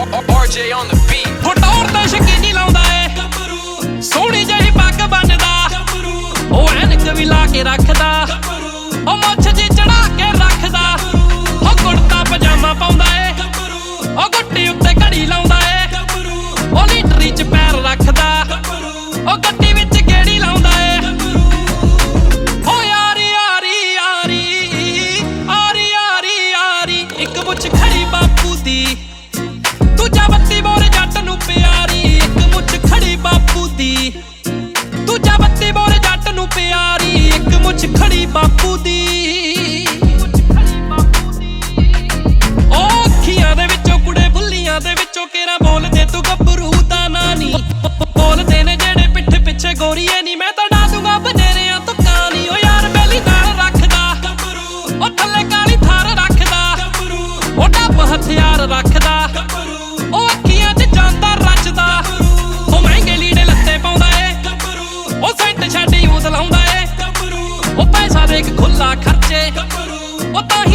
RJ on the beat. ਫਟੌਰ ਤੇ ਸ਼ਕੀਨੀ ਲਾਉਂਦਾ ਏ ਸੋਹਣੀ ਜਿਹੀ ਪੱਗ ਬੰਨਦਾ ਉਹ ਐਨਕ ਵੀ ਲਾ ਕੇ ਰੱਖਦਾ ਉਹ ਮੁੱਛ ਜੀ ਚੜਾ ਕੇ ਰੱਖਦਾ ਉਹ ਕੁੜਤਾ ਪਜਾਮਾ ਪਾਉਂਦਾ ਏ ਉਹ ਗੁੱਟੀ ਉੱਤੇ ਘੜੀ ਲਾਉਂਦਾ ਏ ਉਹ ਲੀਟਰੀ ਚ ਪੈਰ ਰੱਖਦਾ ਉਹ ਗੱਡੀ ਵਿੱਚ ਗੇੜੀ ਲਾਉਂਦਾ ਏ ਓ ਯਾਰੀ ਯਾਰੀ ਯਾਰੀ ਆਰੀ ਆਰੀ ਯਾਰੀ ਇੱਕ ਮੁੱਛ ਖੜੀ ਬਾਪੂ ਦੀ ਦੂਜਾ ਬੱਤੀ ਬੋਰੇ ਜੱਟ ਨੂੰ ਪਿਆਰੀ ਇੱਕ ਮੁੱਛ ਖੜੀ ਬਾਪੂ ਦੀ ਦੂਜਾ ਬੱਤੀ ਬੋਰੇ ਜੱਟ ਨੂੰ ਪਿਆਰੀ ਇੱਕ ਮੁੱਛ ਖੜੀ ਬਾਪੂ ਦੀ ਉਹ ਅੱਖੀਆਂ ਦੇ ਵਿੱਚੋਂ ਕੁੜੇ ਬੁੱਲੀਆਂ ਦੇ ਵਿੱਚੋਂ ਕਿਹੜਾ ਬੋਲਦੇ ਤੂੰ ਗੱਭਰੂ ਦਾ ਨਾਂ ਨੀ ਬੋਲਦੇ ਨੇ ਜਿਹੜੇ ਪਿੱਠ ਪਿੱਛੇ ਗੋਰੀਏ ਨੀ ਮੈਂ ਤਾਂ ਡਾ ਦੂੰਗਾ ਬਨੇਰਿਆਂ ਤੋਂ ਕਾਨੀ ਓ ਯਾਰ ਬੈਲੀ ਨਾਲ ਰੱਖਦਾ ਉਹ ਥੱਲੇ ਕਾਲੀ ਥਾਰ ਰੱਖਦਾ ਉਹ ਡੱਬ ਹਥਿਆਰ ਰੱਖਦਾ ਉਹ ਅੱਖੀਆਂ 'ਚ ਜਾਂਦਾ ਰਚਦਾ ਉਹ ਮਹਿੰਗੇ ਲੀੜੇ ਲੱਤੇ ਪਾਉਂਦਾ ਏ ਉਹ ਸੈੱਟ ਛੱਡ ਯੂਥ ਲਾਉਂਦਾ ਏ ਉਹ ਪੈਸਾ ਦੇਖ ਖੁੱਲਾ ਖਰਚੇ ਉਹ ਤਾਂ